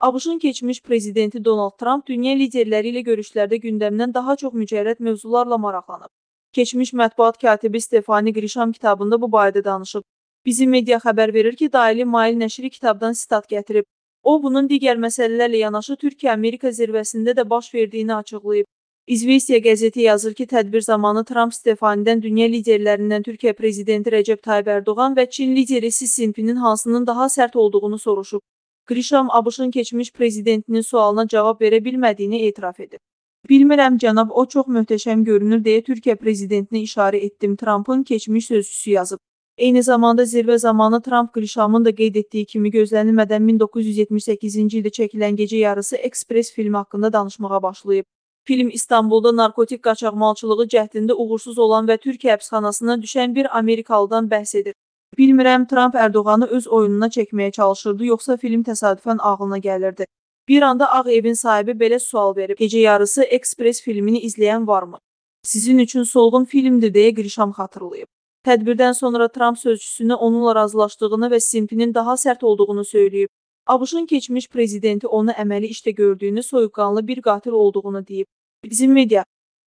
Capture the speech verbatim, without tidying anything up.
ABŞ-ın keçmiş prezidenti Donald Trump dünya liderləri ilə görüşlərdə gündəmdən daha çox mücərrəd mövzularla maraqlanıb. Keçmiş mətbuat katibi Stefani Grisham kitabında bu barədə danışıb. Bizim media xəbər verir ki, Daily Mail nəşri kitabdan sitat gətirib. O, bunun digər məsələlərlə yanaşı Türkiyə-Amerika zirvəsində də baş verdiyini açıqlayıb. İzvestiya qəzeti yazır ki, tədbir zamanı Trump Stefanidən dünya liderlərindən Türkiyə prezidenti Rəcəb Tayyip Ərdoğan və Çin lideri Si Jinpingin hansının daha sərt olduğunu soruşub. Grisham ABŞ-ın keçmiş prezidentinin sualına cavab verə bilmədiyini etiraf edib. Bilmirəm, cənab, o çox möhtəşəm görünür deyə Türkiyə prezidentinə işarə etdim, Trumpın keçmiş sözçüsü yazıb. Eyni zamanda zirvə zamanı Trump Grishamın da qeyd etdiyi kimi gözlənilmədən min doqquz yüz yetmiş səkkizinci ildə çəkilən Gecə Yarısı Ekspres filmi haqqında danışmağa başlayıb. Film İstanbulda narkotik qaçaqmalçılığı cəhdində uğursuz olan və Türkiyə həbsxanasına düşən bir Amerikalıdan bəhs edir. Bilmirəm, Trump Ərdoğanı öz oyununa çəkməyə çalışırdı, yoxsa film təsadüfən ağlına gəlirdi. Bir anda Ağ Evin sahibi belə sual verib, Gecə Yarısı Ekspres filmini izləyən varmı? Sizin üçün solğun filmdir deyə Grisham xatırlayıb. Tədbirdən sonra Trump sözçüsünə onunla razılaşdığını və Si Jinpingin daha sərt olduğunu söyləyib. ABŞ-ın keçmiş prezidenti onu əməli işdə gördüyünü, soyuqqanlı bir qatil olduğunu deyib. Bizim media